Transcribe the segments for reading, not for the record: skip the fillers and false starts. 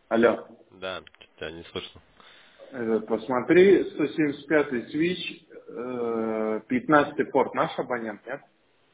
Алло. Да, тебя не слышно. Посмотри, 175-й свич, 15-й порт наш абонент, нет?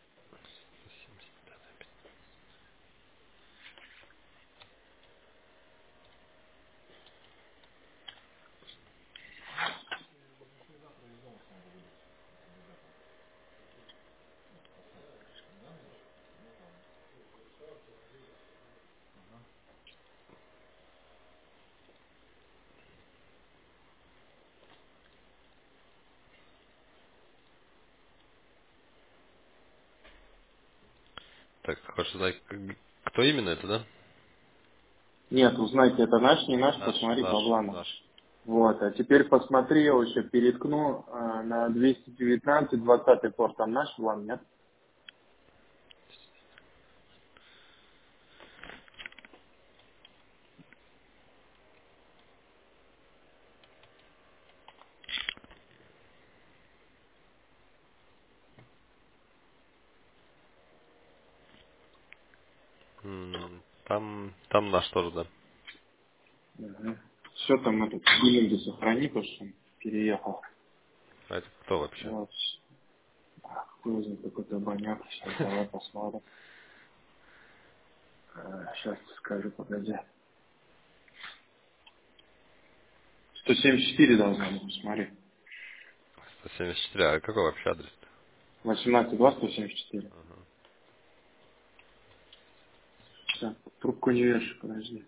Так, хочешь знать, кто именно это, да? Нет, узнайте, это наш, не наш, Наш, посмотри, наш, Павлана. наш. Вот, а теперь посмотри, я еще переткну на 219, 20-й порт, там наш план, нет? Там наш тоже, да. Все там этот биллинги сохрани, потому что он переехал. А это кто вообще? Вот. Хуй знает, какой-то абонент. Сейчас давай посмотрим. Сейчас скажу, погоди. 174 должна быть, посмотри. 174, а какой вообще адрес? 18.2, 174. Так, трубку не вешай, подожди.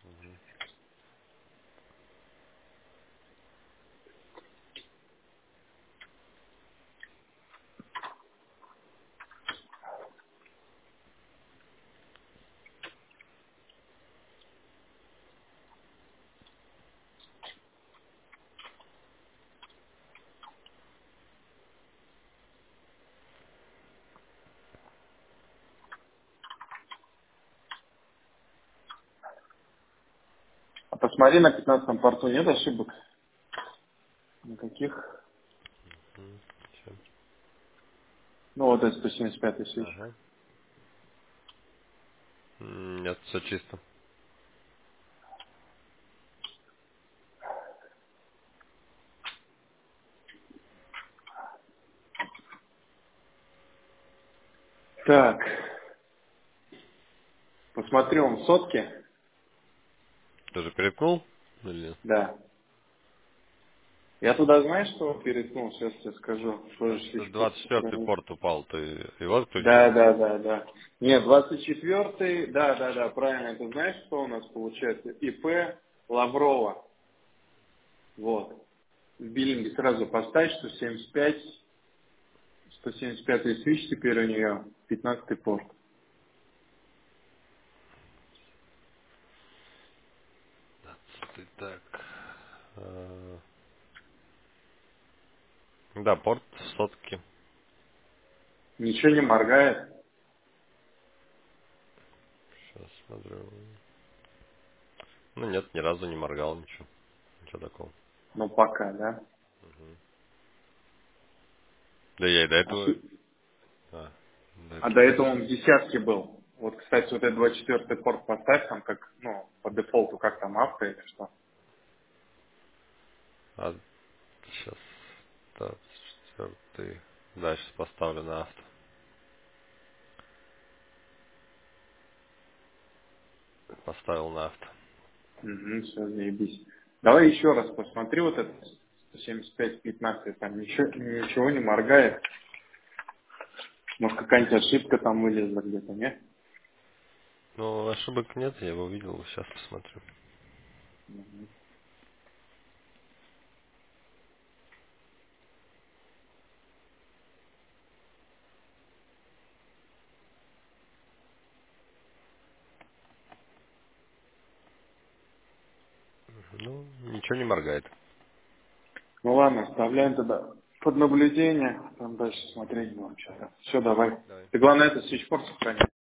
А посмотри, на 15-м порту нет ошибок? Никаких? Щас. Ну, вот это 175 свич. Ага. Нет, все чисто. Так, посмотри, он сотки? Ты же переткнул? Или нет? Да. Я туда, знаешь, что переткнул? Сейчас тебе скажу. Что же Это свич порт 24-й сохранил? порт упал. Ты его Да, отключил? да, да, да. Нет, 24-й, да, да, да, правильно. Это знаешь, что у нас получается? ИП Лаврова. Вот. В биллинге сразу поставь, что 75, 175 свич теперь у нее, 15 порт. Ты так. э, Да, порт сотки. Ничего не моргает? Сейчас смотрю. Ну нет, ни разу не моргал, ничего. Ничего такого. Ну, пока, да? Да я и до А, этого... А, до а этого до этого вообще. он в десятке был. Вот, кстати, вот этот 24 порт поставь, там как, ну, по дефолту, как там авто или что. А сейчас 24. Да, сейчас поставлю на авто. Поставил на авто. Угу, все, заебись. Давай еще раз посмотри вот это 75-15, там ничего не моргает. Может, какая-нибудь ошибка там вылезла где-то, нет? Ну, ошибок нет, я его видел, сейчас посмотрю. Ну, ничего не моргает. Ну ладно, оставляем тогда под наблюдение, там дальше смотреть будем что-то. Все, давай. Давай. Ты главное это свечпорт сохрани.